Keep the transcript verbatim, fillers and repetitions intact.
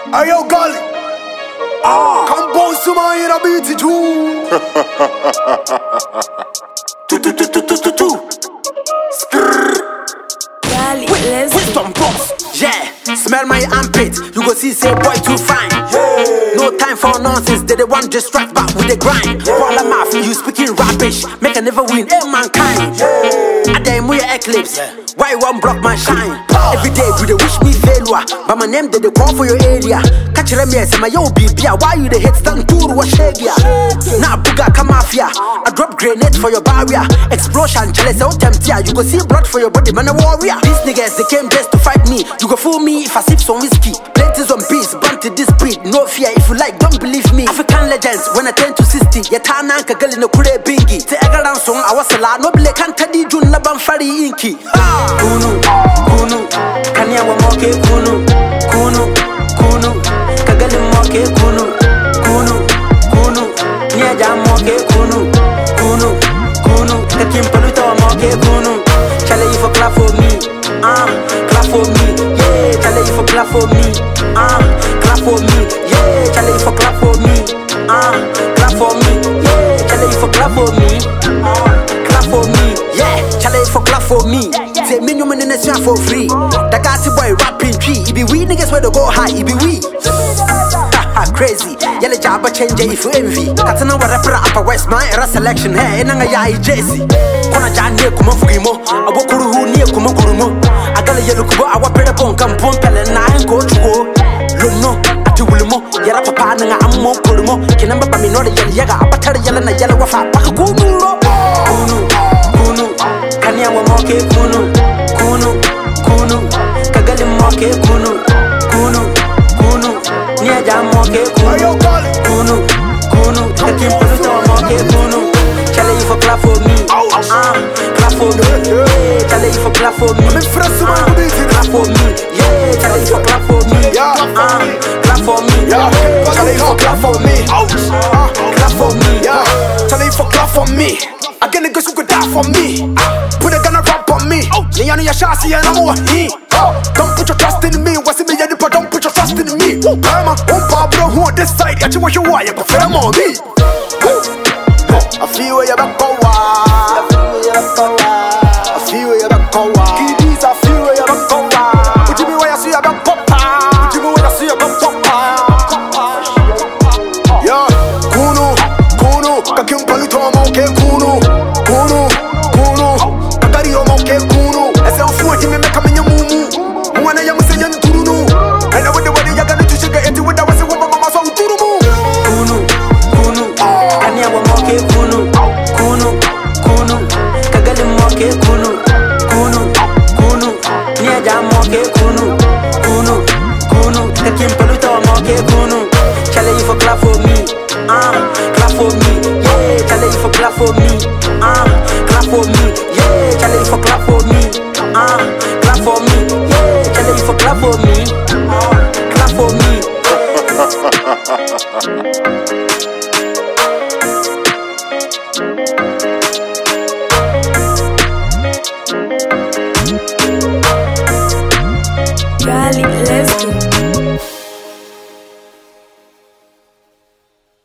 Ayo Gali, ah, come bounce to my inner beat too. Tu tu tu tu tu tu tu. Gali, let's Wisdom boss, yeah. Smell my armpit, you go see say boy too fine. Hey. No time for nonsense, they the one distract back with the grind. Call them off, you speaking rubbish, make a never win, eh mankind. I dare me eclipse, why one block my shine? Every day we they wish me failure, but my name they they call for your area. Catch them yes, my yo bibia, why you the hit stand tour was shagia? Now buga come mafia, I drop grenade for your barrier. Explosion, chalice out temptia, you go see blood for your body, man a warrior. These niggas they came just to fight me, you go fool me if I sip some whiskey. Plenty on peace, born to this breed, no fear if you like, don't believe me. African legends, when I turn to sixty, yatana nka girl in a kure bingi. Te agaran song, I was a la, no bile kan kadi jun laban fari inki. Kunu, kunu, kanya wa moke kunu, kunu, kunu, kagali moke kunu, kunu, kunu, niaja moke kunu, kunu, kunu, kakim paluta wa moke kunu. Chale you for clap for me, ah, clap for me, yeah. Chale you for clap for me, ah, clap for me, yeah. Chale you for clap for me, ah, clap for me, yeah. Chale you for clap for me, ah, clap for me, yeah. Chale you for clap for me. Say me no money nation for free. That got boy rapping tree. It be we niggas where to go high. It be we. Crazy. Yellow job change if you envy. Katana wa rapper upper west man era selection. Hey, nanga ya Jesse. Kona jane kuma fugimo. Abokuru hu nie kuma kurumo. Agala yellow kubo awa pere pon kam pon pele na enko chugo. Lono ati wulimo. Yara papa nanga ammo kurumo. Kinamba ba minore yel yaga abatare yela na yela wafa paka kumuro. Kunu kunu kanya wa moke kunu kunu kunu kagali moke kunu kunu kunu niaja moke kunu kunu kunu kakim paluta wa moke kunu. Chale you for clap for me, ah, clap for me, yeah. Chale you for clap for me, ah, clap for me, yeah. Chale you for clap for me, ah, clap for me, yeah. Chale you for clap for me, ah, clap for me, yeah. Chale you for clap for me. I get niggas who could die for me. Put a gun and rap on me. Yeah, you know your shots, yeah, I'm a he. Don't put your trust in me. What's in me, but don't put your trust in me. I'm a Pablo who on this side. Yeah, you want your wire, you prefer them on me. I feel where you're back go. I feel where you're back go. Kiddies, I feel where you're back go. What you mean when I see you back pop? What you mean when I see you back pop? Yeah, Kuno, Kuno, kakim paluto moke Kuno, Kuno, Kuno, kakari o moke Kuno. Ese ufu eti me meka menye mumu. Mwana ya muse yen turunu. And I with the way you got to sugar eti with the wasi wumba mama so turumu. Kuno, Kuno, kanya wa moke Kuno, Kuno, Kuno, kagali moke Kuno, Kuno, Kuno, niaja moke Kuno, Kuno, Kuno, kakim paluta wa moke Kuno. Chale you for clap for me, ah, clap for me, yeah. Chale you for clap for me, ah, clap for me,